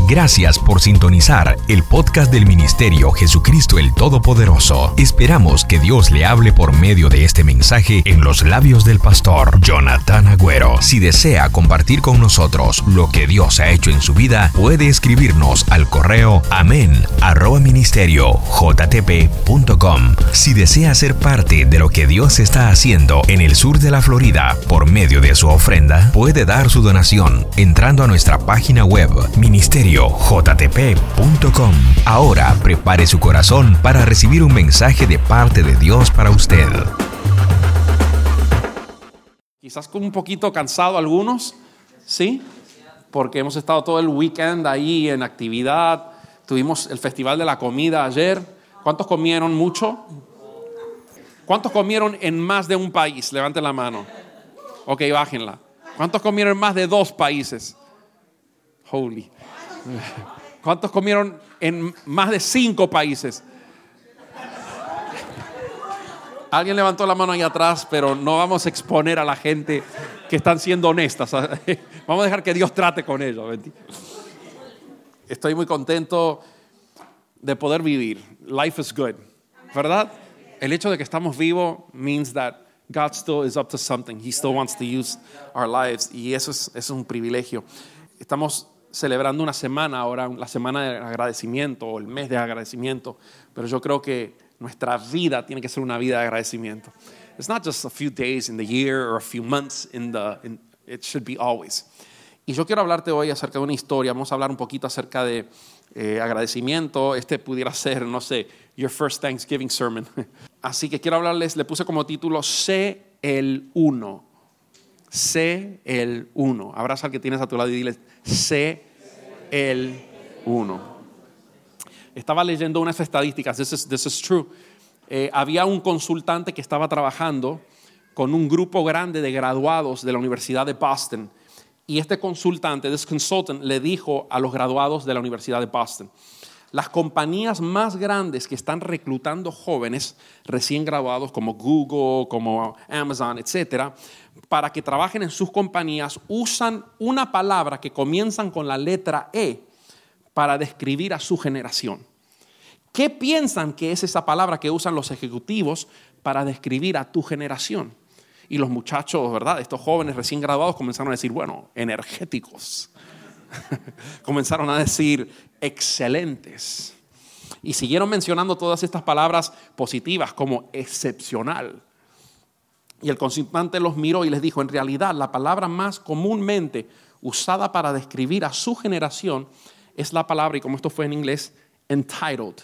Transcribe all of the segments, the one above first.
Gracias por sintonizar el podcast del Ministerio Jesucristo el Todopoderoso. Esperamos que Dios le hable por medio de este mensaje en los labios del pastor Jonathan Agüero. Si desea compartir con nosotros lo que Dios ha hecho en su vida, puede escribirnos al correo amen@ministeriojtp.com. Si desea ser parte de lo que Dios está haciendo en el sur de la Florida por medio de su ofrenda, puede dar su donación entrando a nuestra página web ministeriojtp.com. Ahora prepare su corazón para recibir un mensaje de parte de Dios para usted. Quizás con un poquito cansado algunos, ¿sí? Porque hemos estado todo el weekend ahí en actividad. Tuvimos el Festival de la Comida ayer. ¿Cuántos comieron mucho? ¿Cuántos comieron en más de un país? Levanten la mano. Ok, bájenla. ¿Cuántos comieron en más de 2 países? Holy. ¿Cuántos comieron en más de 5 países? Alguien levantó la mano ahí atrás, pero no vamos a exponer a la gente que están siendo honestas. Vamos a dejar que Dios trate con ellos. Estoy muy contento de poder vivir. Life is good, ¿verdad? El hecho de que estamos vivos means that God still is up to something. He still wants to use our lives. Y eso es un privilegio. Estamos celebrando una semana ahora, la semana de agradecimiento o el mes de agradecimiento, pero yo creo que nuestra vida tiene que ser una vida de agradecimiento. It's not just a few days in the year or a few months it should be always. Y yo quiero hablarte hoy acerca de una historia. Vamos a hablar un poquito acerca de agradecimiento. Pudiera ser, no sé, your first Thanksgiving sermon. Así que quiero hablarles, le puse como título, Sé el Uno. Sé el Uno. Abraza al que tienes a tu lado y dile, sé el Uno. Estaba leyendo unas estadísticas, this is true. Había un consultante que estaba trabajando con un grupo grande de graduados de la Universidad de Boston. Y este consultante, this consultant, le dijo a los graduados de la Universidad de Boston: las compañías más grandes que están reclutando jóvenes recién graduados como Google, como Amazon, etcétera, para que trabajen en sus compañías, usan una palabra que comienzan con la letra E para describir a su generación. ¿Qué piensan que es esa palabra que usan los ejecutivos para describir a tu generación? Y los muchachos, ¿verdad? Estos jóvenes recién graduados comenzaron a decir, bueno, energéticos. Comenzaron a decir excelentes. Y siguieron mencionando todas estas palabras positivas como excepcional. Y el consultante los miró y les dijo, en realidad la palabra más comúnmente usada para describir a su generación es la palabra, y como esto fue en inglés, entitled.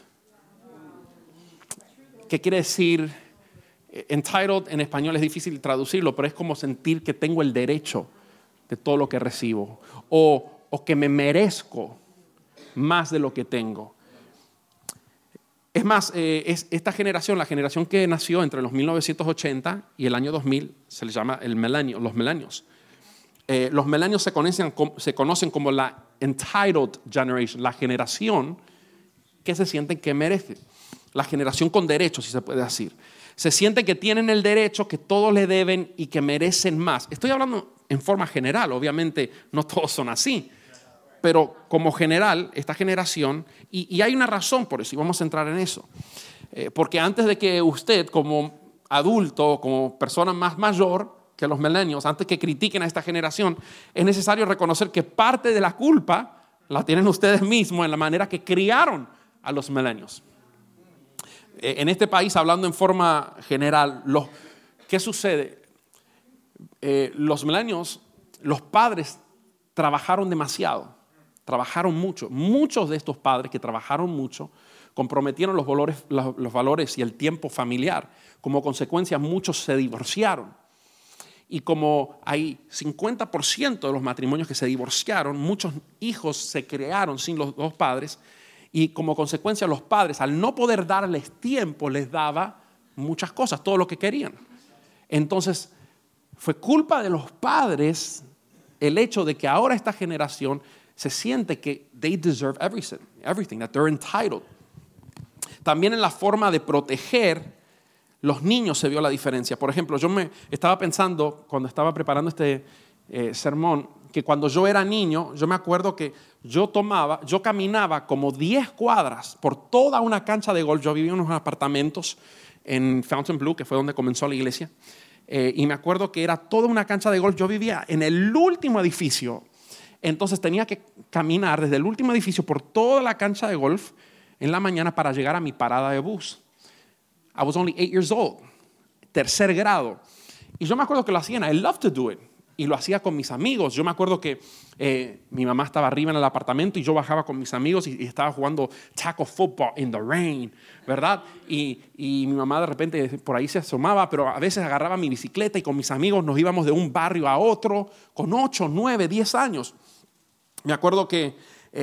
¿Qué quiere decir? Entitled en español es difícil traducirlo, pero es como sentir que tengo el derecho de todo lo que recibo o que me merezco más de lo que tengo. Es más, esta generación, la generación que nació entre los 1980 y el año 2000, se les llama los millennials. Los millennials se conocen como la entitled generation, la generación que se sienten que merecen, la generación con derechos, si se puede decir. Se sienten que tienen el derecho, que todos le deben y que merecen más. Estoy hablando en forma general, obviamente no todos son así, pero como general, esta generación, y hay una razón por eso, y vamos a entrar en eso. Porque antes de que usted, como adulto, como persona más mayor que los millennials, antes que critiquen a esta generación, es necesario reconocer que parte de la culpa la tienen ustedes mismos en la manera que criaron a los millennials. En este país, hablando en forma general, ¿qué sucede? Los millennials, los padres trabajaron demasiado, trabajaron mucho. Muchos de estos padres que trabajaron mucho comprometieron los valores y el tiempo familiar. Como consecuencia, muchos se divorciaron. Y como hay 50% de los matrimonios que se divorciaron, muchos hijos se crearon sin los dos padres. Y como consecuencia, los padres, al no poder darles tiempo, les daba muchas cosas, todo lo que querían. Entonces, fue culpa de los padres el hecho de que ahora esta generación se siente que they deserve everything, that they're entitled. También en la forma de proteger los niños se vio la diferencia. Por ejemplo, yo me estaba pensando cuando estaba preparando sermón que cuando yo era niño, yo me acuerdo que yo caminaba como 10 cuadras por toda una cancha de golf. Yo vivía en unos apartamentos en Fontainebleau, que fue donde comenzó la iglesia. Y me acuerdo que era toda una cancha de golf. Yo vivía en el último edificio. Entonces tenía que caminar desde el último edificio por toda la cancha de golf en la mañana para llegar a mi parada de bus. I was only 8 years old, tercer grado. Y yo me acuerdo que lo hacía, I love to do it. Y lo hacía con mis amigos. Yo me acuerdo que mi mamá estaba arriba en el apartamento y yo bajaba con mis amigos y estaba jugando tackle football in the rain, ¿verdad? Y mi mamá de repente por ahí se asomaba, pero a veces agarraba mi bicicleta y con mis amigos nos íbamos de un barrio a otro con 8, 9, 10 años. Me acuerdo que,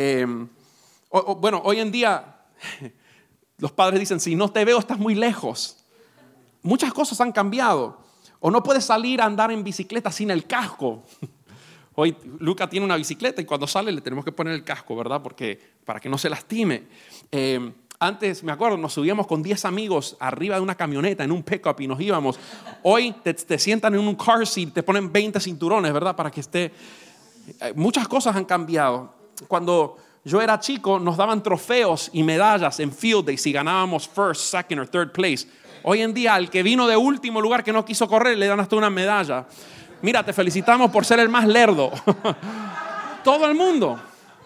hoy en día los padres dicen, si no te veo estás muy lejos. Muchas cosas han cambiado. O no puedes salir a andar en bicicleta sin el casco. Hoy Luca tiene una bicicleta y cuando sale le tenemos que poner el casco, ¿verdad? Para que no se lastime. Antes, me acuerdo, nos subíamos con 10 amigos arriba de una camioneta en un pickup y nos íbamos. Hoy te sientan en un car seat, te ponen 20 cinturones, ¿verdad? Para que esté... Muchas cosas han cambiado. Cuando yo era chico nos daban trofeos y medallas en field days si ganábamos first, second or third place. Hoy en día al que vino de último lugar que no quiso correr le dan hasta una medalla. Mira, te felicitamos por ser el más lerdo. Todo el mundo.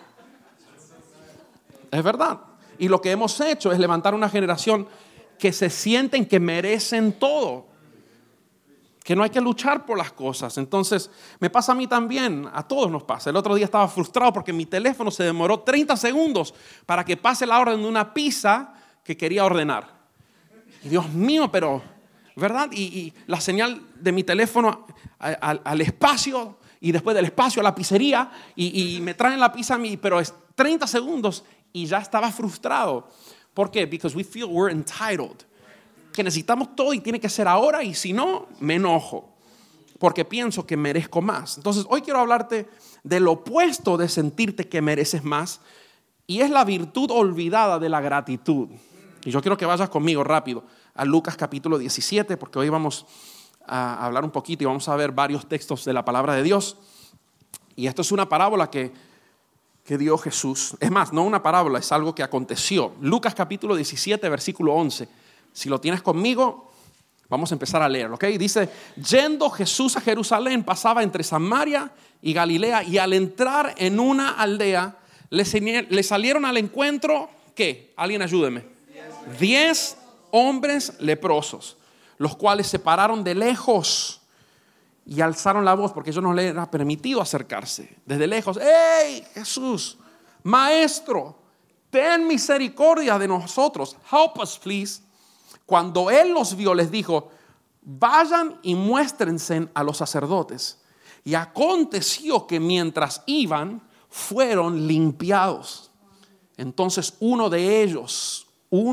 Es verdad. Y lo que hemos hecho es levantar una generación que se sienten que merecen todo, que no hay que luchar por las cosas. Entonces me pasa a mí también, a todos nos pasa. El otro día estaba frustrado porque mi teléfono se demoró 30 segundos para que pase la orden de una pizza que quería ordenar. Y Dios mío, pero, ¿verdad? Y la señal de mi teléfono al espacio y después del espacio a la pizzería y me traen la pizza a mí, pero es 30 segundos y ya estaba frustrado. ¿Por qué? Because we feel we're entitled. Que necesitamos todo y tiene que ser ahora y si no, me enojo. Porque pienso que merezco más. Entonces, hoy quiero hablarte del opuesto de sentirte que mereces más y es la virtud olvidada de la gratitud. Y yo quiero que vayas conmigo rápido a Lucas capítulo 17, porque hoy vamos a hablar un poquito y vamos a ver varios textos de la palabra de Dios. Y esto es una parábola que dio Jesús. Es más, no una parábola, es algo que aconteció. Lucas capítulo 17, versículo 11. Si lo tienes conmigo, vamos a empezar a leerlo, ¿ok? Dice, yendo Jesús a Jerusalén, pasaba entre Samaria y Galilea, y al entrar en una aldea, le salieron al encuentro, ¿qué? Alguien ayúdeme. 10 hombres leprosos, los cuales se pararon de lejos y alzaron la voz porque ellos no les era permitido acercarse. Desde lejos, ¡hey, Jesús, Maestro, ten misericordia de nosotros! Help us, please. Cuando él los vio, les dijo, vayan y muéstrense a los sacerdotes. Y aconteció que mientras iban, fueron limpiados. Entonces uno de ellos,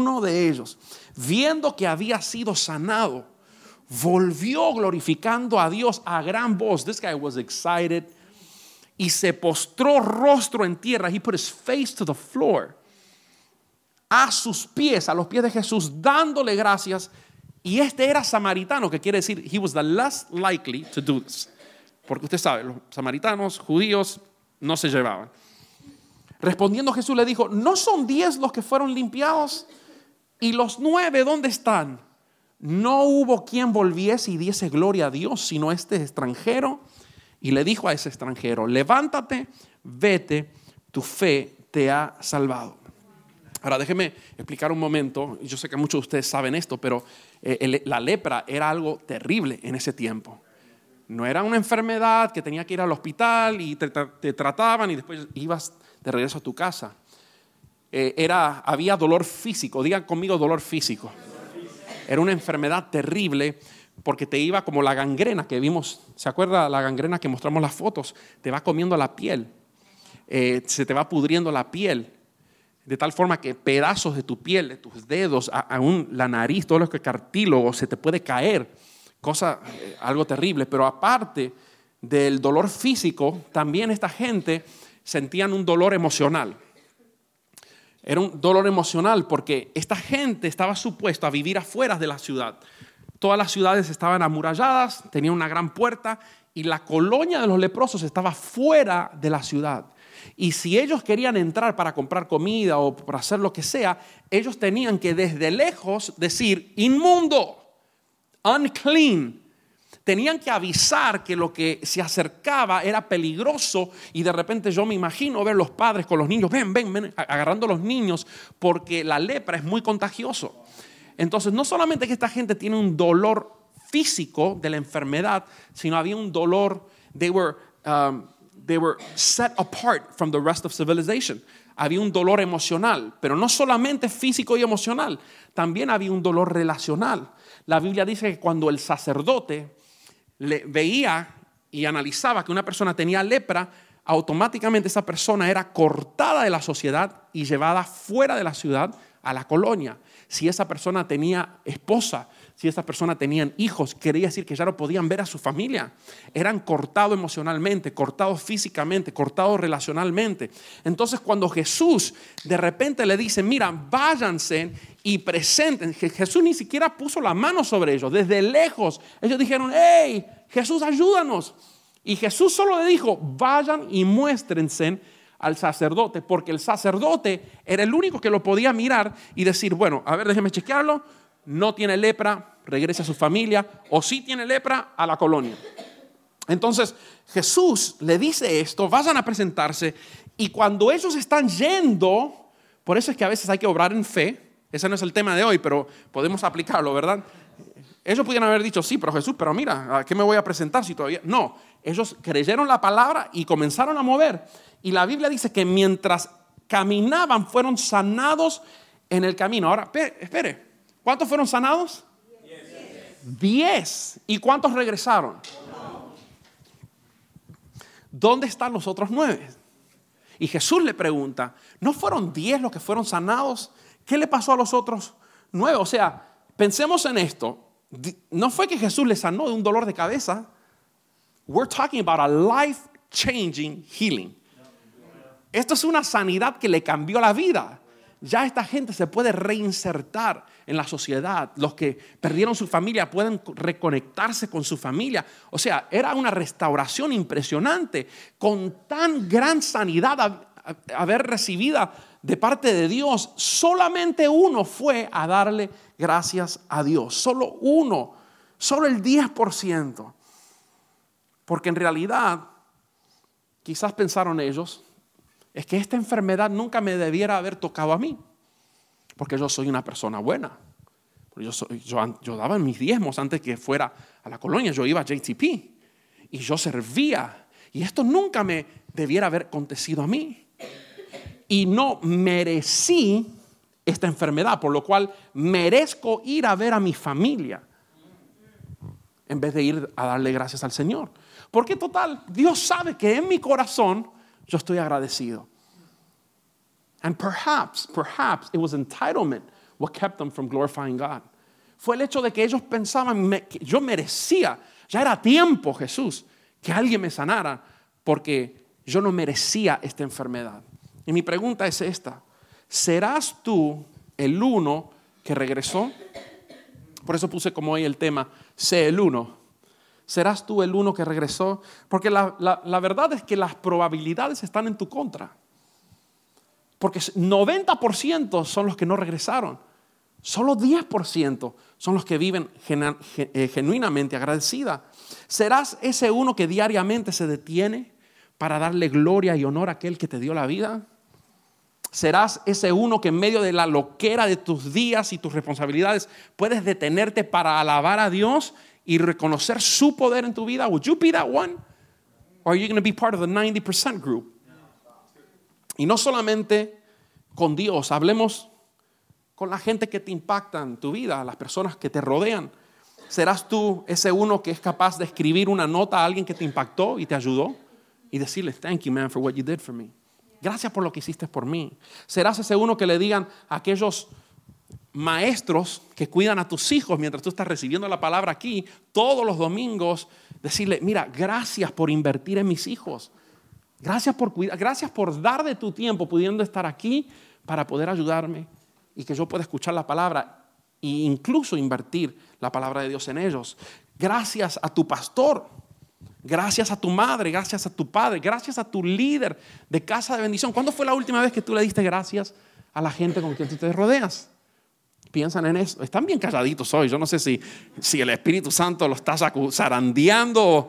viendo que había sido sanado, volvió glorificando a Dios a gran voz. This guy was excited. Y se postró rostro en tierra. He put his face to the floor. A sus pies, a los pies de Jesús, dándole gracias. Y este era samaritano, que quiere decir, he was the less likely to do this. Porque usted sabe, los samaritanos, judíos, no se llevaban. Respondiendo Jesús le dijo, ¿no son 10 los que fueron limpiados? ¿Y los 9 dónde están? No hubo quien volviese y diese gloria a Dios, sino este extranjero. Y le dijo a ese extranjero, levántate, vete, tu fe te ha salvado. Ahora déjeme explicar un momento. Yo sé que muchos de ustedes saben esto, pero la lepra era algo terrible en ese tiempo. No era una enfermedad que tenía que ir al hospital y te trataban y después ibas de regreso a tu casa. Había dolor físico. Digan conmigo, dolor físico. Era una enfermedad terrible porque te iba como la gangrena que vimos. ¿Se acuerda la gangrena que mostramos las fotos? Te va comiendo la piel. Se te va pudriendo la piel. De tal forma que pedazos de tu piel, de tus dedos, aún la nariz, todo lo que es cartílago, se te puede caer. Algo terrible. Pero aparte del dolor físico, también esta gente sentían un dolor emocional. Era un dolor emocional porque esta gente estaba supuesta a vivir afuera de la ciudad. Todas las ciudades estaban amuralladas, tenían una gran puerta y la colonia de los leprosos estaba fuera de la ciudad. Y si ellos querían entrar para comprar comida o para hacer lo que sea, ellos tenían que desde lejos decir inmundo, unclean. Tenían que avisar que lo que se acercaba era peligroso, y de repente yo me imagino ver los padres con los niños, ven, agarrando a los niños, porque la lepra es muy contagioso. Entonces no solamente que esta gente tiene un dolor físico de la enfermedad, sino había un dolor, they were set apart from the rest of civilization. Había un dolor emocional, pero no solamente físico y emocional, también había un dolor relacional. La Biblia dice que cuando el sacerdote veía y analizaba que una persona tenía lepra, automáticamente esa persona era cortada de la sociedad y llevada fuera de la ciudad a la colonia. Si esa persona tenía esposa, si esa persona tenía hijos, quería decir que ya no podían ver a su familia. Eran cortados emocionalmente, cortados físicamente, cortados relacionalmente. Entonces cuando Jesús de repente le dice, mira, váyanse y presenten. Jesús ni siquiera puso la mano sobre ellos. Desde lejos ellos dijeron, hey, Jesús, ayúdanos. Y Jesús solo le dijo, vayan y muéstrense al sacerdote, porque el sacerdote era el único que lo podía mirar y decir, bueno, a ver, déjeme chequearlo, no tiene lepra, regrese a su familia, o sí tiene lepra, a la colonia. Entonces Jesús le dice esto, vayan a presentarse, y cuando ellos están yendo, por eso es que a veces hay que obrar en fe, ese no es el tema de hoy, pero podemos aplicarlo, ¿verdad? Ellos pudieran haber dicho, sí, pero Jesús, pero mira, ¿a qué me voy a presentar si todavía? No, ellos creyeron la palabra y comenzaron a mover. Y la Biblia dice que mientras caminaban fueron sanados en el camino. Ahora, espere, ¿cuántos fueron sanados? 10. ¿Y cuántos regresaron? ¿Dónde están los otros 9? Y Jesús le pregunta, ¿no fueron 10 los que fueron sanados? ¿Qué le pasó a los otros 9? O sea, pensemos en esto. No fue que Jesús le sanó de un dolor de cabeza. We're talking about a life-changing healing. Esto es una sanidad que le cambió la vida. Ya esta gente se puede reinsertar en la sociedad. Los que perdieron su familia pueden reconectarse con su familia. O sea, era una restauración impresionante. Con tan gran sanidad haber recibida de parte de Dios, solamente uno fue a darle gracias a Dios. Solo uno, solo el 10%. Porque en realidad, quizás pensaron ellos, es que esta enfermedad nunca me debiera haber tocado a mí, porque yo soy una persona buena. Yo daba mis diezmos antes que fuera a la colonia, yo iba a JTP y yo servía, y esto nunca me debiera haber acontecido a mí. Y no merecí esta enfermedad, por lo cual merezco ir a ver a mi familia en vez de ir a darle gracias al Señor. Porque total, Dios sabe que en mi corazón yo estoy agradecido. And perhaps it was entitlement what kept them from glorifying God. Fue el hecho de que ellos pensaban que yo merecía, ya era tiempo, Jesús, que alguien me sanara, porque yo no merecía esta enfermedad. Y mi pregunta es esta: ¿serás tú el uno que regresó? Por eso puse como hoy el tema, sé el uno. ¿Serás tú el uno que regresó? Porque la verdad es que las probabilidades están en tu contra. Porque 90% son los que no regresaron. Solo 10% son los que viven genuinamente agradecida. ¿Serás ese uno que diariamente se detiene para darle gloria y honor a aquel que te dio la vida? ¿Serás ese uno que en medio de la loquera de tus días y tus responsabilidades puedes detenerte para alabar a Dios y reconocer su poder en tu vida? Would you be that one? Or are you going to be part of the 90% group? Y no solamente con Dios, hablemos con la gente que te impacta en tu vida, las personas que te rodean. ¿Serás tú ese uno que es capaz de escribir una nota a alguien que te impactó y te ayudó y decirle, thank you, man, for what you did for me? Gracias por lo que hiciste por mí. ¿Serás ese uno que le digan a aquellos maestros que cuidan a tus hijos mientras tú estás recibiendo la palabra aquí todos los domingos, decirle, mira, gracias por invertir en mis hijos, gracias por cuidar, gracias por dar de tu tiempo pudiendo estar aquí para poder ayudarme y que yo pueda escuchar la palabra e incluso invertir la palabra de Dios en ellos? Gracias a tu pastor Gracias a tu madre, gracias a tu padre, gracias a tu líder de casa de bendición. ¿Cuándo fue la última vez que tú le diste gracias a la gente con quien tú te rodeas? Piensan en eso. Están bien calladitos hoy. Yo no sé si el Espíritu Santo lo está zarandeando.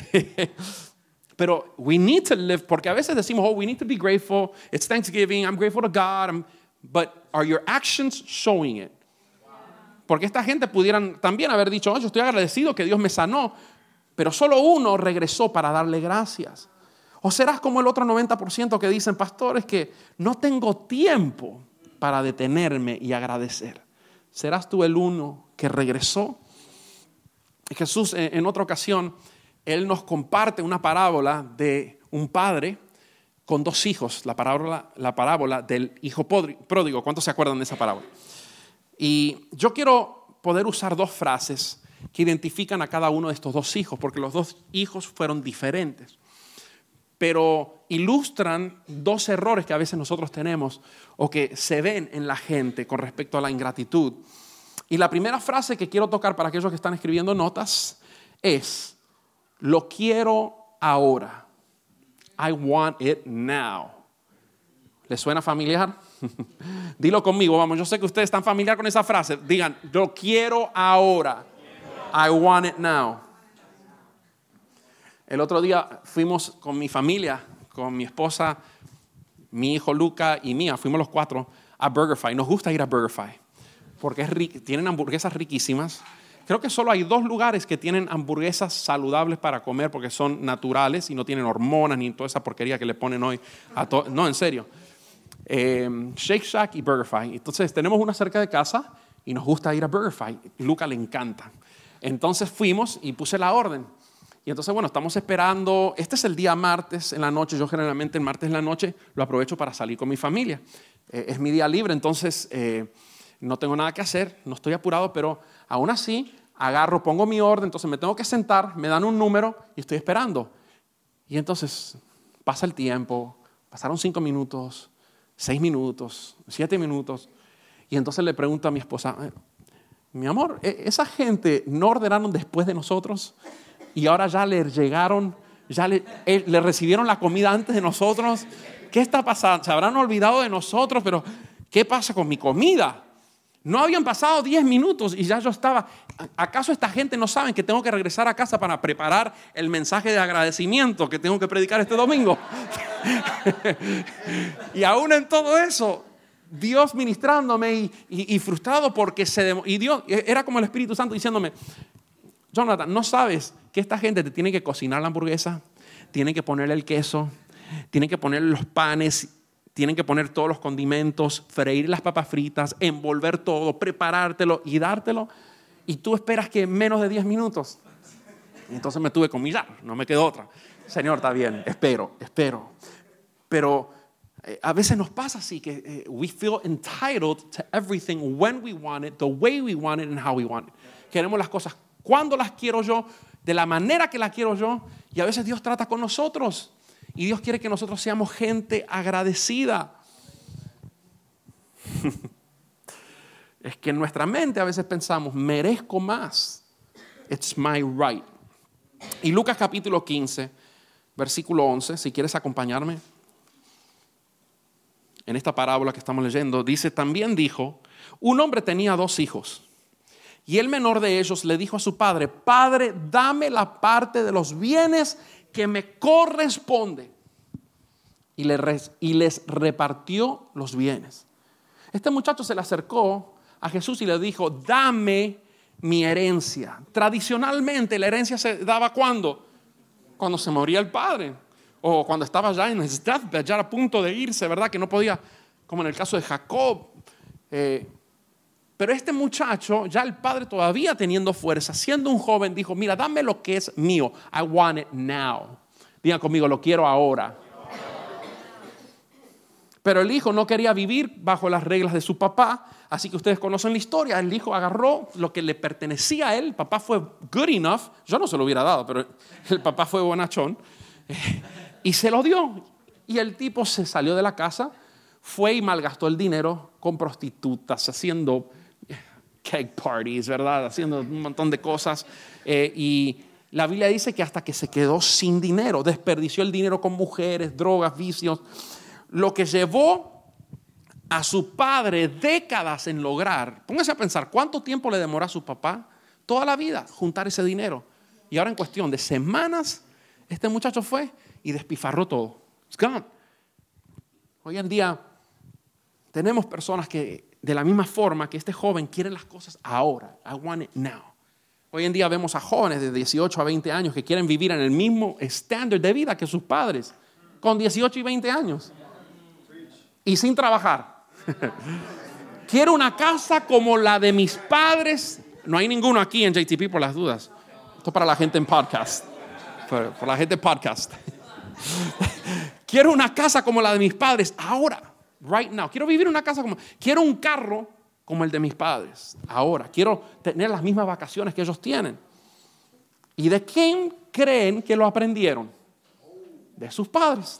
Pero we need to live, porque a veces decimos, we need to be grateful. It's Thanksgiving. I'm grateful to God. But are your actions showing it? Porque esta gente pudieran también haber dicho, yo estoy agradecido que Dios me sanó, pero solo uno regresó para darle gracias. O serás como el otro 90% que dicen, pastores, que no tengo tiempo para detenerme y agradecer. ¿Serás tú el uno que regresó? Jesús en otra ocasión, Él nos comparte una parábola de un padre con dos hijos, la parábola del hijo pródigo. ¿Cuántos se acuerdan de esa parábola? Y yo quiero poder usar dos frases que identifican a cada uno de estos dos hijos, porque los dos hijos fueron diferentes, pero ilustran dos errores que a veces nosotros tenemos o que se ven en la gente con respecto a la ingratitud. Y la primera frase que quiero tocar para aquellos que están escribiendo notas es: lo quiero ahora. I want it now. ¿Les suena familiar? Dilo conmigo, vamos. Yo sé que ustedes están familiar con esa frase. Digan, lo quiero ahora. I want it now. El otro día fuimos con mi familia, con mi esposa, mi hijo Luca y mía. Fuimos los cuatro a BurgerFi. Nos gusta ir a BurgerFi porque tienen hamburguesas riquísimas. Creo que solo hay 2 lugares que tienen hamburguesas saludables para comer porque son naturales y no tienen hormonas ni toda esa porquería que le ponen hoy a todo. No, en serio. Shake Shack y BurgerFi. Entonces tenemos una cerca de casa y nos gusta ir a BurgerFi. Luca le encanta. Entonces fuimos y puse la orden. Y entonces, bueno, estamos esperando. Este es el día martes en la noche. Yo generalmente el martes en la noche lo aprovecho para salir con mi familia. Es mi día libre, entonces no tengo nada que hacer, no estoy apurado, pero aún así agarro, pongo mi orden, entonces me tengo que sentar, me dan un número y estoy esperando. Y entonces pasa el tiempo, pasaron 5 minutos, 6 minutos, 7 minutos. Y entonces le pregunto a mi esposa, mi amor, ¿esa gente no ordenaron después de nosotros? Y ahora ya le llegaron, ya le recibieron la comida antes de nosotros. ¿Qué está pasando? Se habrán olvidado de nosotros, pero ¿qué pasa con mi comida? No habían pasado 10 minutos y ya yo estaba. ¿Acaso esta gente no saben que tengo que regresar a casa para preparar el mensaje de agradecimiento que tengo que predicar este domingo? Y aún en todo eso, Dios ministrándome y frustrado porque y Dios era como el Espíritu Santo diciéndome, Jonathan, ¿no sabes que esta gente te tiene que cocinar la hamburguesa? Tienen que ponerle el queso, tienen que ponerle los panes, tienen que poner todos los condimentos, freír las papas fritas, envolver todo, preparártelo y dártelo. Y tú esperas que en menos de 10 minutos. Y entonces me tuve que humillar, no me quedó otra. Señor, está bien, espero. Pero a veces nos pasa así que we feel entitled to everything when we want it, the way we want it and how we want it. Queremos las cosas cuando las quiero yo, de la manera que las quiero yo. Y a veces Dios trata con nosotros. Y Dios quiere que nosotros seamos gente agradecida. Es que en nuestra mente a veces pensamos, merezco más. It's my right. Y Lucas capítulo 15, versículo 11, si quieres acompañarme. En esta parábola que estamos leyendo, dice, también dijo, un hombre tenía 2 hijos. Y el menor de ellos le dijo a su padre, Padre, dame la parte de los bienes que me corresponde. Y les repartió los bienes. Este muchacho se le acercó a Jesús y le dijo, dame mi herencia. Tradicionalmente la herencia se daba ¿cuándo? Cuando se moría el padre. O cuando estaba ya en his deathbed, ya a punto de irse, ¿verdad? Que no podía, como en el caso de Jacob. Pero este muchacho, ya el padre todavía teniendo fuerza, siendo un joven, dijo, mira, dame lo que es mío. I want it now. Digan conmigo, lo quiero ahora. Pero el hijo no quería vivir bajo las reglas de su papá, así que ustedes conocen la historia. El hijo agarró lo que le pertenecía a él. El papá fue good enough. Yo no se lo hubiera dado, pero el papá fue bonachón. Y se lo dio. Y el tipo se salió de la casa, fue y malgastó el dinero con prostitutas, haciendo cake parties, ¿verdad? Haciendo un montón de cosas. Y La Biblia dice que hasta que se quedó sin dinero, desperdició el dinero con mujeres, drogas, vicios, lo que llevó a su padre décadas en lograr. Póngase a pensar, ¿cuánto tiempo le demoró a su papá? Toda la vida juntar ese dinero. Y ahora en cuestión de semanas, este muchacho fue y despifarró todo. It's gone. Hoy en día tenemos personas que de la misma forma que este joven quieren las cosas ahora. I want it now. Hoy en día vemos a jóvenes de 18 a 20 años que quieren vivir en el mismo estándar de vida que sus padres, con 18 y 20 años. Y sin trabajar. Quiero una casa como la de mis padres. No hay ninguno aquí en JTP por las dudas. Esto es para la gente en podcast. Por la gente en podcast. Quiero una casa como la de mis padres ahora. Right now. Quiero vivir en una casa como... Quiero un carro como el de mis padres ahora. Quiero tener las mismas vacaciones que ellos tienen. ¿Y de quién creen que lo aprendieron? De sus padres.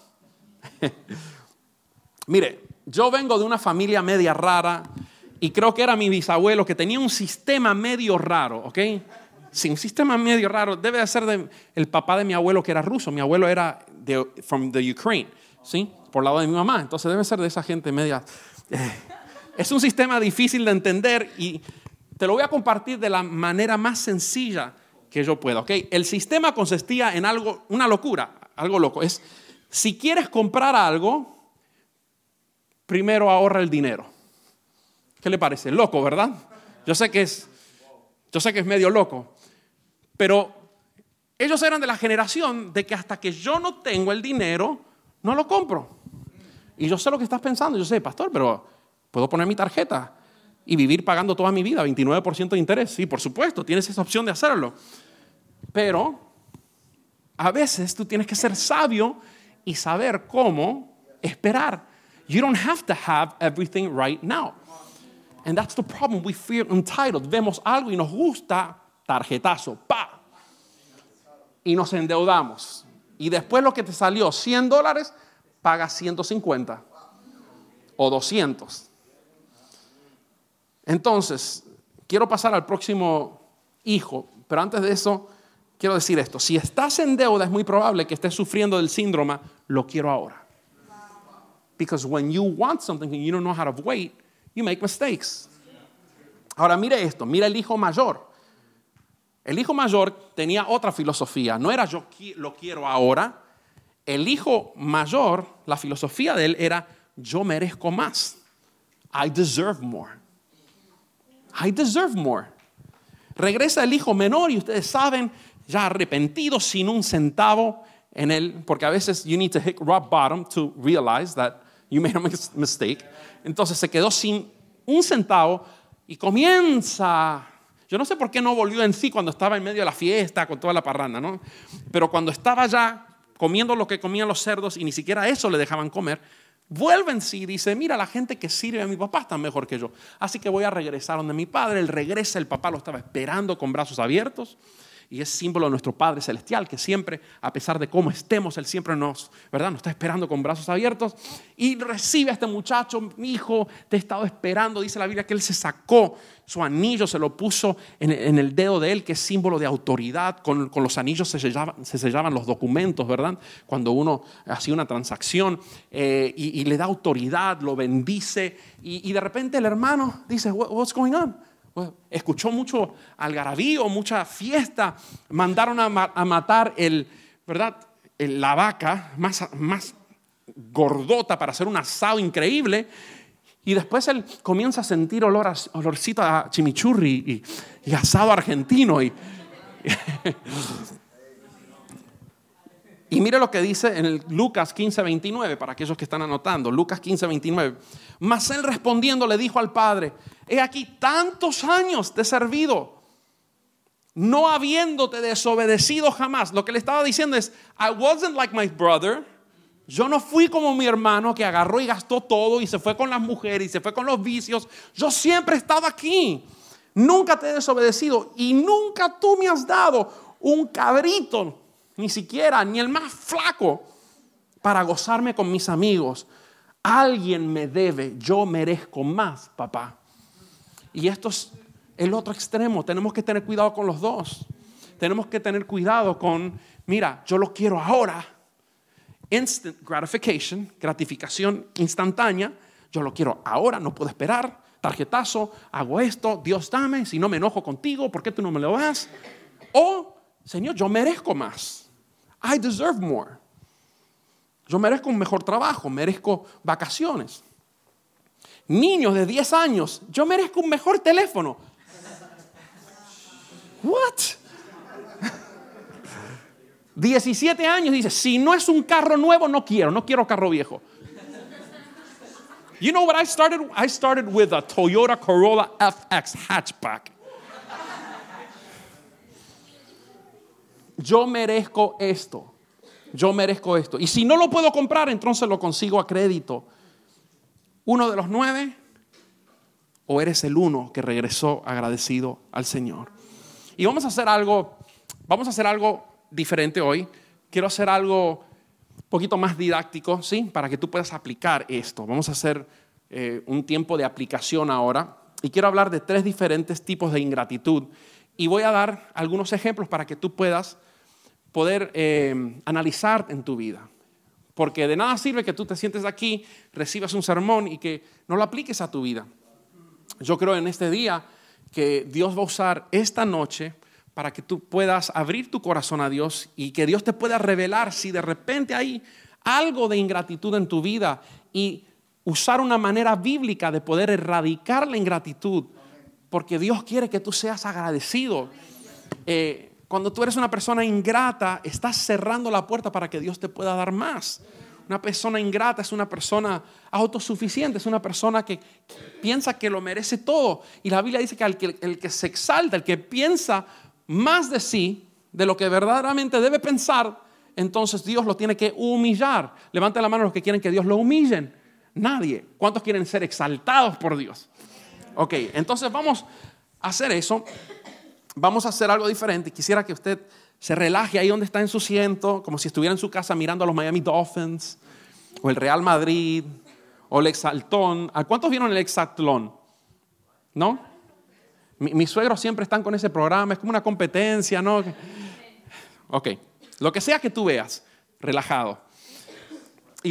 Mire, yo vengo de una familia media rara y creo que era mi bisabuelo que tenía un sistema medio raro, ¿ok? Sí, un sistema medio raro. Debe de ser el papá de mi abuelo que era ruso. Mi abuelo era from the Ukraine, ¿sí? Por el lado de mi mamá. Entonces debe ser de esa gente media... Es un sistema difícil de entender y te lo voy a compartir de la manera más sencilla que yo pueda, ¿ok? El sistema consistía en algo, una locura, algo loco. Es, si quieres comprar algo, primero ahorra el dinero. ¿Qué le parece? Loco, ¿verdad? Yo sé que es medio loco, pero ellos eran de la generación de que hasta que yo no tengo el dinero, no lo compro. Y yo sé lo que estás pensando. Yo sé, pastor, pero puedo poner mi tarjeta y vivir pagando toda mi vida 29% de interés. Sí, por supuesto, tienes esa opción de hacerlo. Pero a veces tú tienes que ser sabio y saber cómo esperar. You don't have to have everything right now. And that's the problem. We feel entitled. Vemos algo y nos gusta, tarjetazo, pa. Y nos endeudamos. Y después lo que te salió, $100, pagas 150 o 200. Entonces, quiero pasar al próximo hijo, pero antes de eso, quiero decir esto. Si estás en deuda, es muy probable que estés sufriendo del síndrome, lo quiero ahora. Because when you want something and you don't know how to wait, you make mistakes. Ahora mire esto, mira el hijo mayor. El hijo mayor tenía otra filosofía. No era yo lo quiero ahora. El hijo mayor, la filosofía de él era yo merezco más. I deserve more. I deserve more. Regresa el hijo menor y ustedes saben, ya arrepentido, sin un centavo en él, porque a veces you need to hit rock bottom to realize that you made a mistake. Entonces se quedó sin un centavo y comienza. Yo no sé por qué no volvió en sí cuando estaba en medio de la fiesta con toda la parranda, ¿no? Pero cuando estaba ya comiendo lo que comían los cerdos y ni siquiera eso le dejaban comer, vuelve en sí y dice, mira, la gente que sirve a mi papá está mejor que yo. Así que voy a regresar donde mi padre. Él regresa, el papá lo estaba esperando con brazos abiertos. Y es símbolo de nuestro Padre Celestial, que siempre, a pesar de cómo estemos, Él siempre nos está esperando con brazos abiertos. Y recibe a este muchacho, mi hijo, te he estado esperando. Dice la Biblia que Él se sacó su anillo, se lo puso en el dedo de Él, que es símbolo de autoridad. Con los anillos se sellaban los documentos, ¿verdad? Cuando uno hacía una transacción y le da autoridad, lo bendice. Y de repente el hermano dice, what's going on? Escuchó mucho algarabío, mucha fiesta. Mandaron a matar la vaca más gordota para hacer un asado increíble. Y después él comienza a sentir olorcito a chimichurri y asado argentino. Y mire lo que dice en el Lucas 15:29, para aquellos que están anotando. Lucas 15:29. Mas él respondiendo le dijo al padre, he aquí tantos años te he servido, no habiéndote desobedecido jamás. Lo que le estaba diciendo es, I wasn't like my brother. Yo no fui como mi hermano que agarró y gastó todo y se fue con las mujeres y se fue con los vicios. Yo siempre he estado aquí. Nunca te he desobedecido y nunca tú me has dado un cabrito, ni siquiera, ni el más flaco, para gozarme con mis amigos. Alguien me debe, yo merezco más, papá. Y esto es el otro extremo. Tenemos que tener cuidado con los dos. tenemos que tener cuidado con, mira, yo lo quiero ahora. Instant gratification, gratificación instantánea. Yo lo quiero ahora, no puedo esperar. Tarjetazo, hago esto, Dios dame, si no me enojo contigo, ¿por qué tú no me lo das? O, Señor, yo merezco más. I deserve more. Yo merezco un mejor trabajo, merezco vacaciones. Niños de 10 años, yo merezco un mejor teléfono. What? 17 años dice, si no es un carro nuevo, no quiero carro viejo. You know what I started? I started with a Toyota Corolla FX hatchback. Yo merezco esto. Y si no lo puedo comprar, entonces lo consigo a crédito. ¿Uno de los 9? ¿O eres el 1 que regresó agradecido al Señor? Y vamos a hacer algo diferente hoy. Quiero hacer algo un poquito más didáctico, ¿sí? Para que tú puedas aplicar esto. Vamos a hacer un tiempo de aplicación ahora. Y quiero hablar de 3 diferentes tipos de ingratitud. Y voy a dar algunos ejemplos para que tú puedas poder analizar en tu vida. Porque de nada sirve que tú te sientes aquí, recibas un sermón y que no lo apliques a tu vida. Yo creo en este día que Dios va a usar esta noche para que tú puedas abrir tu corazón a Dios y que Dios te pueda revelar si de repente hay algo de ingratitud en tu vida y usar una manera bíblica de poder erradicar la ingratitud, porque Dios quiere que tú seas agradecido. Cuando tú eres una persona ingrata, estás cerrando la puerta para que Dios te pueda dar más. Una persona ingrata es una persona autosuficiente, es una persona que piensa que lo merece todo. Y la Biblia dice que el que se exalta, el que piensa más de sí, de lo que verdaderamente debe pensar, entonces Dios lo tiene que humillar. Levante la mano los que quieren que Dios lo humillen. Nadie. ¿Cuántos quieren ser exaltados por Dios? Ok, entonces vamos a hacer eso. Vamos a hacer algo diferente. Quisiera que usted se relaje ahí donde está en su asiento, como si estuviera en su casa mirando a los Miami Dolphins, o el Real Madrid, o el Exaltón. ¿A cuántos vieron el Exatlón? ¿No? Mis suegros siempre están con ese programa, es como una competencia, ¿no? Ok, lo que sea que tú veas, relajado. Y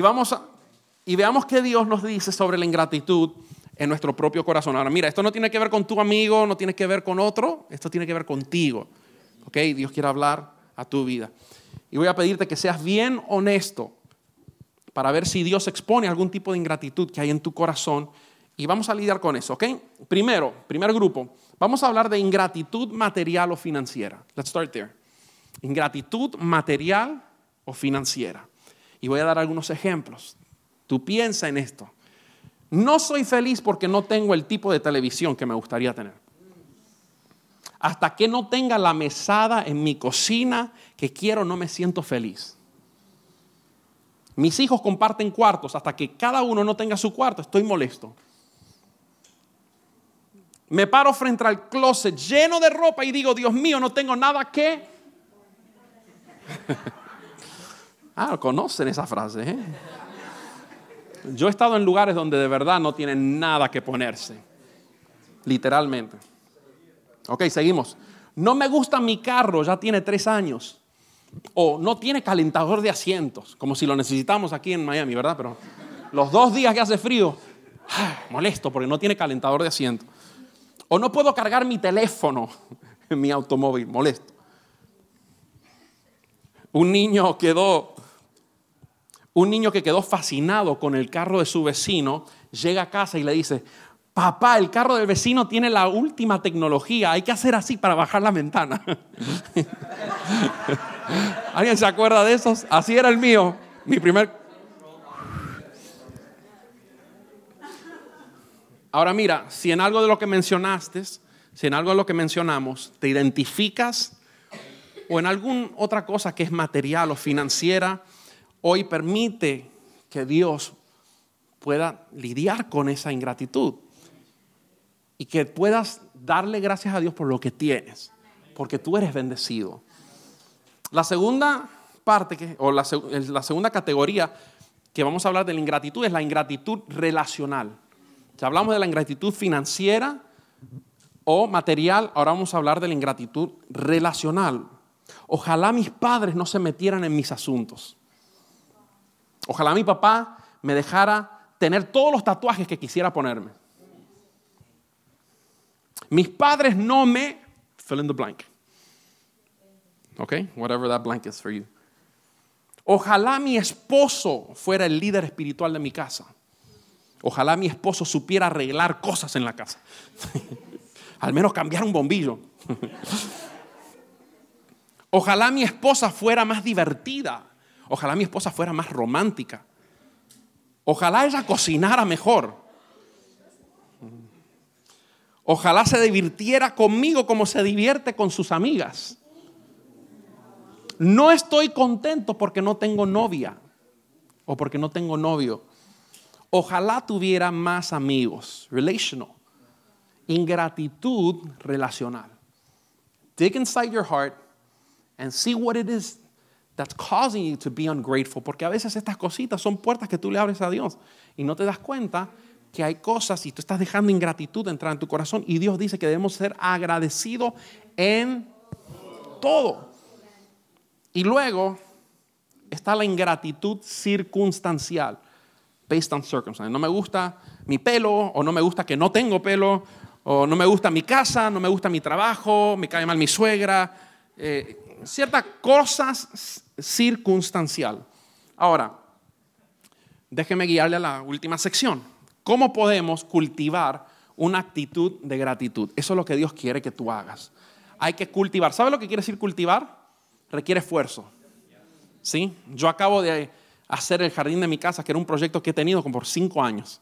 veamos qué Dios nos dice sobre la ingratitud en nuestro propio corazón. Ahora, mira, esto no tiene que ver con tu amigo, no tiene que ver con otro, esto tiene que ver contigo. ¿Ok? Dios quiere hablar a tu vida. Y voy a pedirte que seas bien honesto para ver si Dios expone algún tipo de ingratitud que hay en tu corazón. Y vamos a lidiar con eso, ¿ok? Primer grupo, vamos a hablar de ingratitud material o financiera. Let's start there. Ingratitud material o financiera. Y voy a dar algunos ejemplos. Tú piensa en esto. No soy feliz porque no tengo el tipo de televisión que me gustaría tener. Hasta que no tenga la mesada en mi cocina que quiero, no me siento feliz. Mis hijos comparten cuartos. Hasta que cada uno no tenga su cuarto, estoy molesto. Me paro frente al closet lleno de ropa y digo, Dios mío, no tengo nada que... conocen esa frase, ¿eh? Yo he estado en lugares donde de verdad no tienen nada que ponerse. Literalmente. Ok, seguimos. No me gusta mi carro, ya tiene 3 años. O no tiene calentador de asientos, como si lo necesitamos aquí en Miami, ¿verdad? Pero los 2 días que hace frío, molesto porque no tiene calentador de asientos. O no puedo cargar mi teléfono en mi automóvil, molesto. Un niño que quedó fascinado con el carro de su vecino, llega a casa y le dice, papá, el carro del vecino tiene la última tecnología, hay que hacer así para bajar la ventana. ¿Alguien se acuerda de esos? Así era el mío, mi primer... Ahora mira, si en algo de lo que mencionaste, si en algo de lo que mencionamos, te identificas o en alguna otra cosa que es material o financiera, hoy permite que Dios pueda lidiar con esa ingratitud y que puedas darle gracias a Dios por lo que tienes, porque tú eres bendecido. La segunda parte, la segunda categoría que vamos a hablar de la ingratitud es la ingratitud relacional. Ya hablamos de la ingratitud financiera, o material. Ahora vamos a hablar de la ingratitud relacional. Ojalá mis padres no se metieran en mis asuntos. Ojalá mi papá me dejara tener todos los tatuajes que quisiera ponerme. Mis padres no me... Fill in the blank. Okay, whatever that blank is for you. Ojalá mi esposo fuera el líder espiritual de mi casa. Ojalá mi esposo supiera arreglar cosas en la casa. Al menos cambiar un bombillo. Ojalá mi esposa fuera más divertida. Ojalá mi esposa fuera más romántica. Ojalá ella cocinara mejor. Ojalá se divirtiera conmigo como se divierte con sus amigas. No estoy contento porque no tengo novia o porque no tengo novio. Ojalá tuviera más amigos. Relational. Ingratitud relacional. Dig inside your heart and see what it is that's causing you to be ungrateful. Porque a veces estas cositas son puertas que tú le abres a Dios y no te das cuenta que hay cosas y tú estás dejando ingratitud entrar en tu corazón, y Dios dice que debemos ser agradecidos en todo. Y luego está la ingratitud circunstancial, based on circumstances. No me gusta mi pelo, o no me gusta que no tengo pelo, o no me gusta mi casa, no me gusta mi trabajo, me cae mal mi suegra, ciertas cosas circunstancial. Ahora, déjeme guiarle a la última sección. ¿Cómo podemos cultivar una actitud de gratitud? Eso es lo que Dios quiere que tú hagas. Hay que cultivar. ¿Sabe lo que quiere decir cultivar? Requiere esfuerzo. ¿Sí? Yo acabo de hacer el jardín de mi casa, que era un proyecto que he tenido como por 5 años.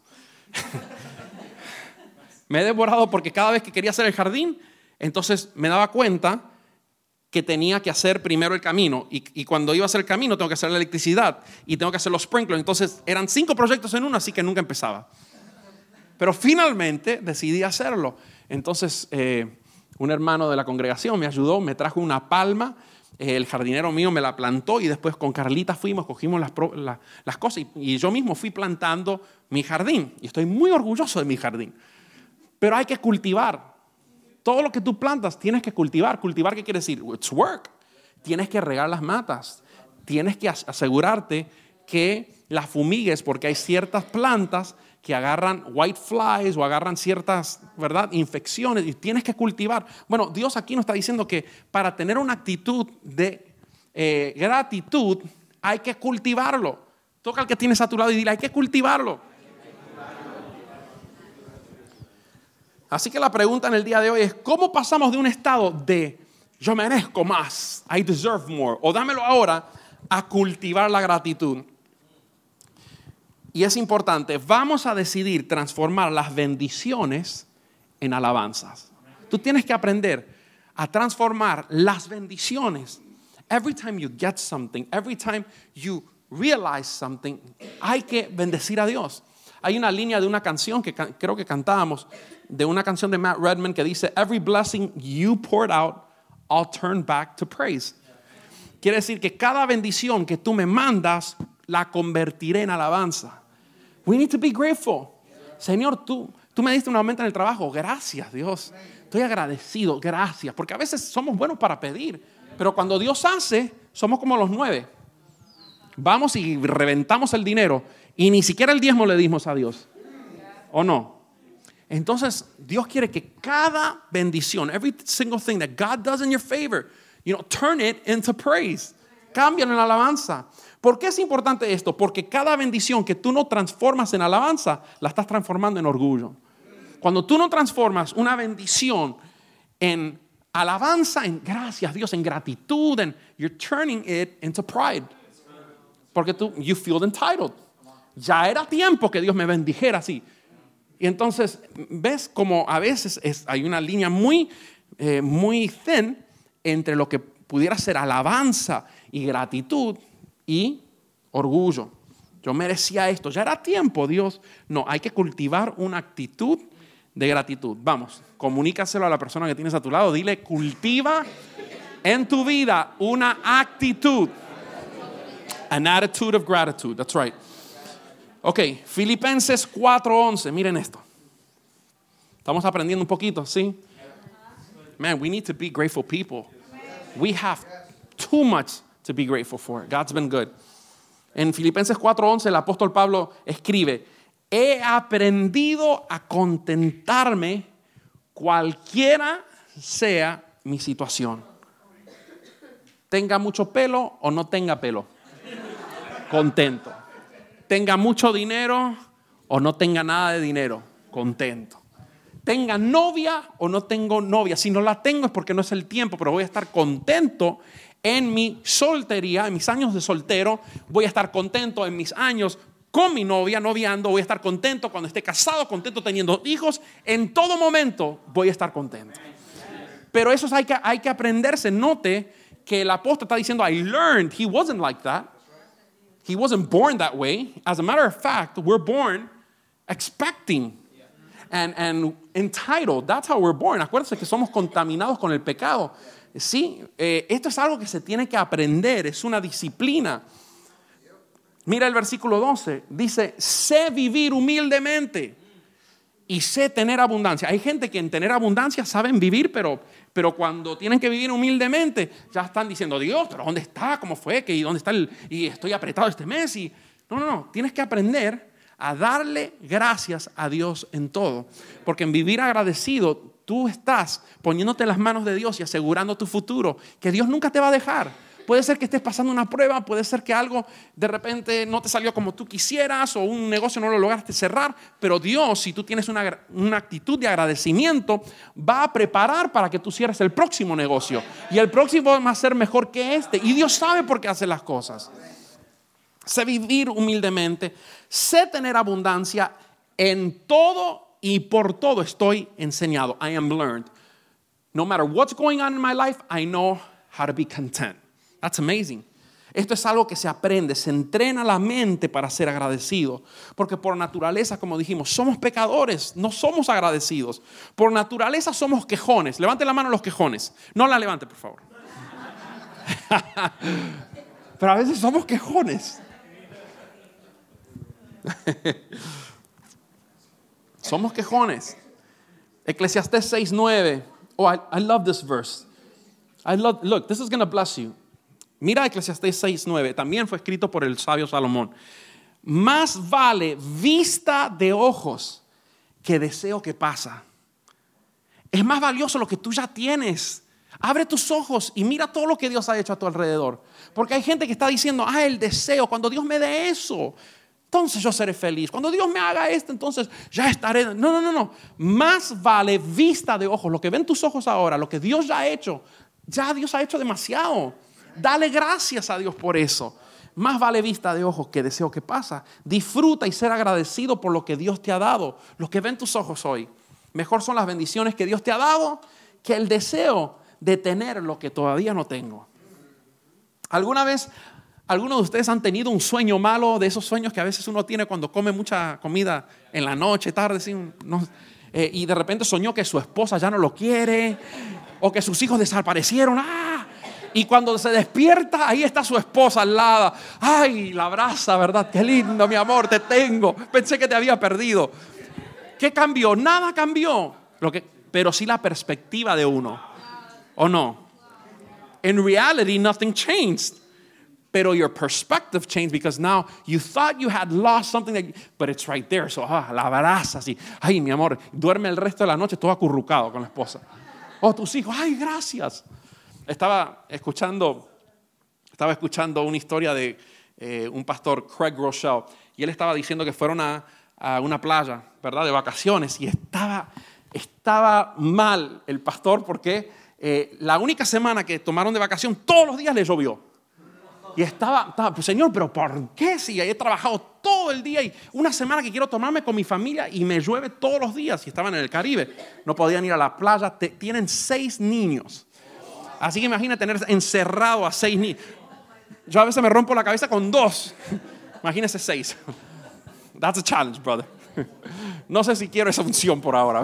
Me he devorado porque cada vez que quería hacer el jardín, entonces me daba cuenta que tenía que hacer primero el camino, y cuando iba a hacer el camino tengo que hacer la electricidad y tengo que hacer los sprinklers. Entonces eran 5 proyectos en uno, así que nunca empezaba. Pero finalmente decidí hacerlo. Entonces un hermano de la congregación me ayudó, me trajo una palma, el jardinero mío me la plantó, y después con Carlita cogimos las cosas y yo mismo fui plantando mi jardín, y estoy muy orgulloso de mi jardín. Pero hay que cultivar. Todo lo que tú plantas tienes que cultivar. ¿Cultivar qué quiere decir? It's work. Tienes que regar las matas. Tienes que asegurarte que las fumigues, porque hay ciertas plantas que agarran white flies o agarran ciertas, ¿verdad?, infecciones, y tienes que cultivar. Bueno, Dios aquí nos está diciendo que para tener una actitud de gratitud hay que cultivarlo. Toca al que tienes a tu lado y dile, hay que cultivarlo. Así que la pregunta en el día de hoy es, ¿cómo pasamos de un estado de yo merezco más, I deserve more, o dámelo ahora, a cultivar la gratitud? Y es importante, vamos a decidir transformar las bendiciones en alabanzas. Tú tienes que aprender a transformar las bendiciones. Every time you get something, every time you realize something, hay que bendecir a Dios. Hay una línea de una canción que creo que cantábamos, de una canción de Matt Redman, que dice, every blessing you poured out, I'll turn back to praise. Quiere decir que cada bendición que tú me mandas, la convertiré en alabanza. We need to be grateful. Señor, tú me diste un aumento en el trabajo. Gracias, Dios. Estoy agradecido, gracias. Porque a veces somos buenos para pedir, pero cuando Dios hace, somos como los 9. Vamos y reventamos el dinero y ni siquiera el diezmo le dimos a Dios. ¿O no? Entonces, Dios quiere que cada bendición, every single thing that God does in your favor, turn it into praise. Cámbialo en alabanza. ¿Por qué es importante esto? Porque cada bendición que tú no transformas en alabanza, la estás transformando en orgullo. Cuando tú no transformas una bendición en alabanza, en gracias Dios, en gratitud, you're turning it into pride. Porque you feel entitled. Ya era tiempo que Dios me bendijera así. Y entonces, ves como a veces hay una línea muy thin entre lo que pudiera ser alabanza y gratitud y orgullo. Yo merecía esto, ya era tiempo, Dios. No, hay que cultivar una actitud de gratitud. Vamos, comunícaselo a la persona que tienes a tu lado. Dile, cultiva en tu vida una actitud. An attitude of gratitude, that's right. Ok, Filipenses 4:11, miren esto. Estamos aprendiendo un poquito, ¿sí? Man, we need to be grateful people. We have too much to be grateful for. God's been good. En Filipenses 4:11 el apóstol Pablo escribe: he aprendido a contentarme cualquiera sea mi situación. Tenga mucho pelo o no tenga pelo. Contento. Tenga mucho dinero o no tenga nada de dinero. Contento. Tenga novia o no tengo novia. Si no la tengo es porque no es el tiempo, pero voy a estar contento en mi soltería, en mis años de soltero. Voy a estar contento en mis años con mi novia, noviando. Voy a estar contento cuando esté casado, contento teniendo hijos. En todo momento voy a estar contento. Pero eso hay que aprenderse. Note que el apóstol está diciendo, I learned. He wasn't like that. He wasn't born that way. As a matter of fact, we're born expecting and entitled. That's how we're born. Acuérdense que somos contaminados con el pecado. Sí, esto es algo que se tiene que aprender. Es una disciplina. Mira el versículo 12. Dice, sé vivir humildemente y sé tener abundancia. Hay gente que en tener abundancia saben vivir, pero cuando tienen que vivir humildemente, ya están diciendo, Dios, pero ¿dónde está? ¿Cómo fue? ¿Y dónde está y estoy apretado este mes? Y no. Tienes que aprender a darle gracias a Dios en todo. Porque en vivir agradecido, tú estás poniéndote en las manos de Dios y asegurando tu futuro, que Dios nunca te va a dejar. Puede ser que estés pasando una prueba, puede ser que algo de repente no te salió como tú quisieras o un negocio no lo lograste cerrar, pero Dios, si tú tienes una actitud de agradecimiento, va a preparar para que tú cierres el próximo negocio y el próximo va a ser mejor que este, y Dios sabe por qué hace las cosas. Sé vivir humildemente, sé tener abundancia, en todo y por todo estoy enseñado. I am learned. No matter what's going on in my life, I know how to be content. That's amazing. Esto es algo que se aprende, se entrena la mente para ser agradecido. Porque por naturaleza, como dijimos, somos pecadores, no somos agradecidos. Por naturaleza somos quejones. Levante la mano los quejones. No la levante, por favor. Pero a veces somos quejones. Somos quejones. Eclesiastés 6:9. Oh, I love this verse. Look, this is going to bless you. Mira Eclesiastés 6:9. También fue escrito por el sabio Salomón. Más vale vista de ojos que deseo que pasa. Es más valioso lo que tú ya tienes. Abre tus ojos y mira todo lo que Dios ha hecho a tu alrededor. Porque hay gente que está diciendo, el deseo, cuando Dios me dé eso, entonces yo seré feliz. Cuando Dios me haga esto, entonces ya estaré. No. Más vale vista de ojos. Lo que ven tus ojos ahora, lo que Dios ya ha hecho. Ya Dios ha hecho demasiado. Dale gracias a Dios por eso. Más vale vista de ojos que deseo que pasa. Disfruta y ser agradecido por lo que Dios te ha dado. Lo que ven tus ojos hoy. Mejor son las bendiciones que Dios te ha dado que el deseo de tener lo que todavía no tengo. ¿Alguna vez algunos de ustedes han tenido un sueño malo, de esos sueños que a veces uno tiene cuando come mucha comida en la noche, tarde, y de repente soñó que su esposa ya no lo quiere o que sus hijos desaparecieron? Y cuando se despierta, ahí está su esposa al lado. Ay, la abraza, ¿verdad? Qué lindo, mi amor, te tengo. Pensé que te había perdido. ¿Qué cambió? Nada cambió. Pero sí la perspectiva de uno. ¿O no? In reality, nothing changed. Pero your perspective changed because now you thought you had lost something, but it's right there. So, la abrazas y, ay, mi amor, duerme el resto de la noche todo acurrucado con la esposa. Tus hijos, ay, gracias. Estaba escuchando una historia de un pastor, Craig Rochelle, y él estaba diciendo que fueron a una playa, ¿verdad?, de vacaciones, y estaba mal el pastor porque la única semana que tomaron de vacación, todos los días le llovió. Y estaba, pues, Señor, ¿pero por qué? Si he trabajado todo el día y una semana que quiero tomarme con mi familia y me llueve todos los días. Y estaban en el Caribe, no podían ir a la playa. Tienen 6 niños. Así que imagina tener encerrado a 6 niños. Yo a veces me rompo la cabeza con 2. Imagínese 6. That's a challenge, brother. No sé si quiero esa función por ahora.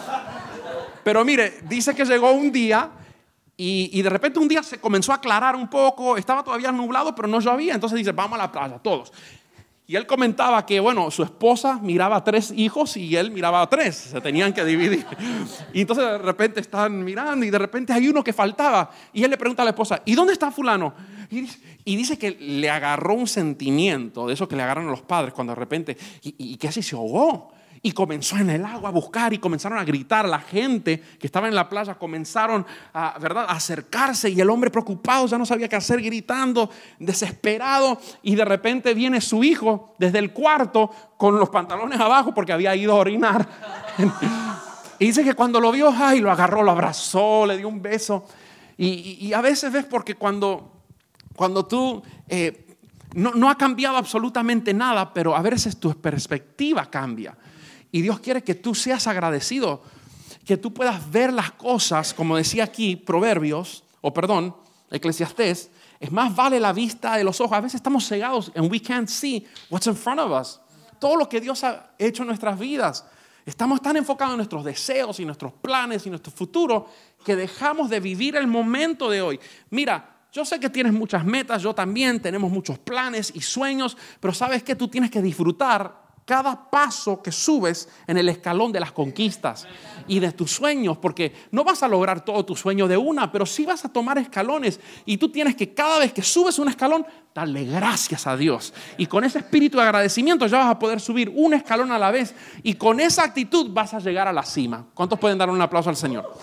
Pero mire, dice que llegó un día y de repente un día se comenzó a aclarar un poco. Estaba todavía nublado, pero no llovía. Entonces dice, vamos a la playa, todos. Y él comentaba que, bueno, su esposa miraba a 3 hijos y él miraba a 3. Se tenían que dividir. Y entonces de repente están mirando y de repente hay uno que faltaba. Y él le pregunta a la esposa, ¿y dónde está fulano? Y dice que le agarró un sentimiento de eso que le agarran a los padres cuando de repente, y casi se ahogó. Y comenzó en el agua a buscar y comenzaron a gritar. La gente que estaba en la playa comenzaron a acercarse y el hombre preocupado ya no sabía qué hacer, gritando, desesperado. Y de repente viene su hijo desde el cuarto con los pantalones abajo porque había ido a orinar. Y dice que cuando lo vio, lo agarró, lo abrazó, le dio un beso. Y a veces ves porque cuando tú... no ha cambiado absolutamente nada, pero a veces tu perspectiva cambia. Y Dios quiere que tú seas agradecido, que tú puedas ver las cosas, como decía aquí Eclesiastés, es más vale la vista de los ojos. A veces estamos cegados and we can't see what's in front of us. Todo lo que Dios ha hecho en nuestras vidas. Estamos tan enfocados en nuestros deseos y nuestros planes y nuestro futuro que dejamos de vivir el momento de hoy. Mira, yo sé que tienes muchas metas, yo también, tenemos muchos planes y sueños, pero sabes que tú tienes que disfrutar cada paso que subes en el escalón de las conquistas y de tus sueños, porque no vas a lograr todo tu sueño de una, pero sí vas a tomar escalones y tú tienes que cada vez que subes un escalón, darle gracias a Dios. Y con ese espíritu de agradecimiento ya vas a poder subir un escalón a la vez y con esa actitud vas a llegar a la cima. ¿Cuántos pueden dar un aplauso al Señor?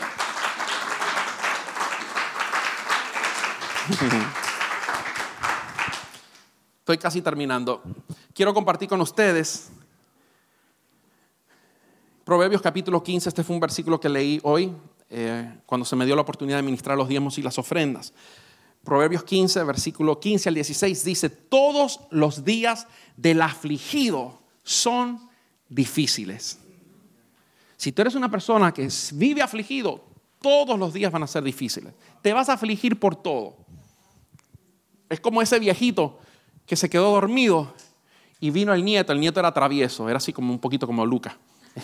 Estoy casi terminando. Quiero compartir con ustedes Proverbios capítulo 15. Este fue un versículo que leí hoy cuando se me dio la oportunidad de ministrar los diezmos y las ofrendas. Proverbios 15, versículo 15 al 16 dice: todos los días del afligido son difíciles. Si tú eres una persona que vive afligido, todos los días van a ser difíciles. Te vas a afligir por todo. Es como ese viejito que se quedó dormido y vino el nieto era travieso, era así como un poquito como Lucas.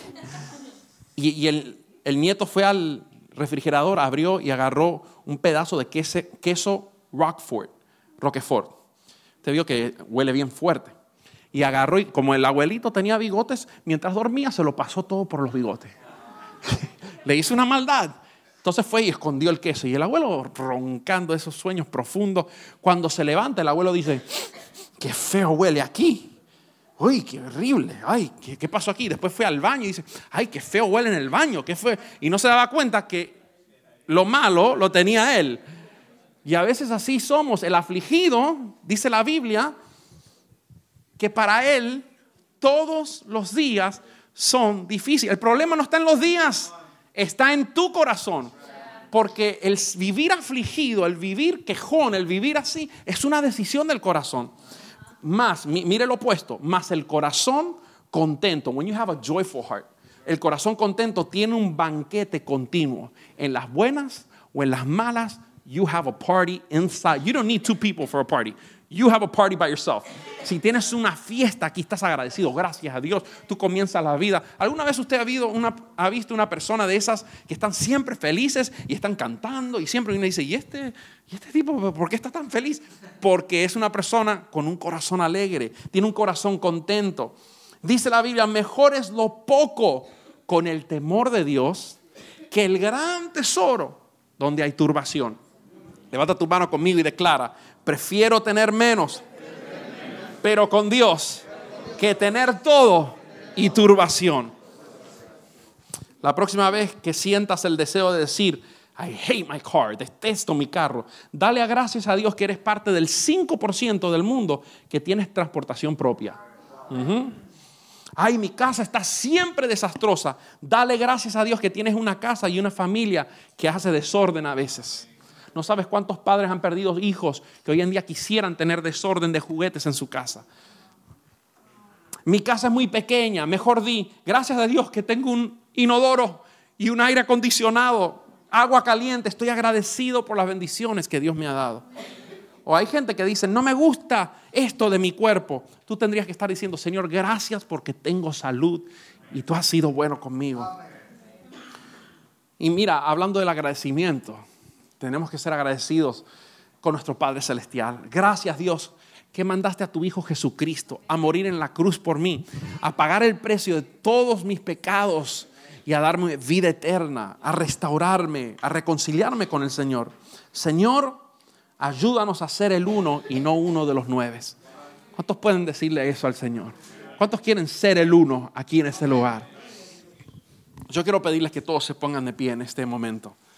Y el nieto fue al refrigerador, abrió y agarró un pedazo de queso Roquefort. Usted vio que huele bien fuerte. Y agarró y como el abuelito tenía bigotes, mientras dormía se lo pasó todo por los bigotes. Le hizo una maldad. Entonces fue y escondió el queso. Y el abuelo, roncando esos sueños profundos, cuando se levanta, el abuelo dice: qué feo huele aquí. Uy, qué horrible. Ay, ¿qué pasó aquí? Después fue al baño y dice: ay, qué feo huele en el baño. ¿Qué fue? Y no se daba cuenta que lo malo lo tenía él. Y a veces así somos. El afligido, dice la Biblia, que para él todos los días son difíciles. El problema no está en los días, está en tu corazón. Porque el vivir afligido, el vivir quejón, el vivir así, es una decisión del corazón. Más, mire lo opuesto, más el corazón contento. When you have a joyful heart, el corazón contento tiene un banquete continuo. En las buenas o en las malas, you have a party inside. You don't need 2 people for a party. You have a party by yourself. Si tienes una fiesta, aquí estás agradecido. Gracias a Dios, tú comienzas la vida. ¿Alguna vez usted ha visto una persona de esas que están siempre felices y están cantando y siempre uno dice: ¿y este tipo por qué está tan feliz? Porque es una persona con un corazón alegre, tiene un corazón contento. Dice la Biblia: mejor es lo poco con el temor de Dios que el gran tesoro donde hay turbación. Levanta tu mano conmigo y declara: prefiero tener menos, pero con Dios, que tener todo y turbación. La próxima vez que sientas el deseo de decir: I hate my car, detesto mi carro, dale gracias a Dios que eres parte del 5% del mundo que tienes transportación propia. Ay, mi casa está siempre desastrosa. Dale gracias a Dios que tienes una casa y una familia que hace desorden a veces. No sabes cuántos padres han perdido hijos que hoy en día quisieran tener desorden de juguetes en su casa. Mi casa es muy pequeña, mejor di: gracias a Dios que tengo un inodoro y un aire acondicionado, agua caliente. Estoy agradecido por las bendiciones que Dios me ha dado. O hay gente que dice: no me gusta esto de mi cuerpo. Tú tendrías que estar diciendo: Señor, gracias porque tengo salud y tú has sido bueno conmigo. Y mira, hablando del agradecimiento, tenemos que ser agradecidos con nuestro Padre Celestial. Gracias, Dios, que mandaste a tu Hijo Jesucristo a morir en la cruz por mí, a pagar el precio de todos mis pecados y a darme vida eterna, a restaurarme, a reconciliarme con el Señor. Señor, ayúdanos a ser el uno y no uno de los 9. ¿Cuántos pueden decirle eso al Señor? ¿Cuántos quieren ser el uno aquí en este lugar? Yo quiero pedirles que todos se pongan de pie en este momento.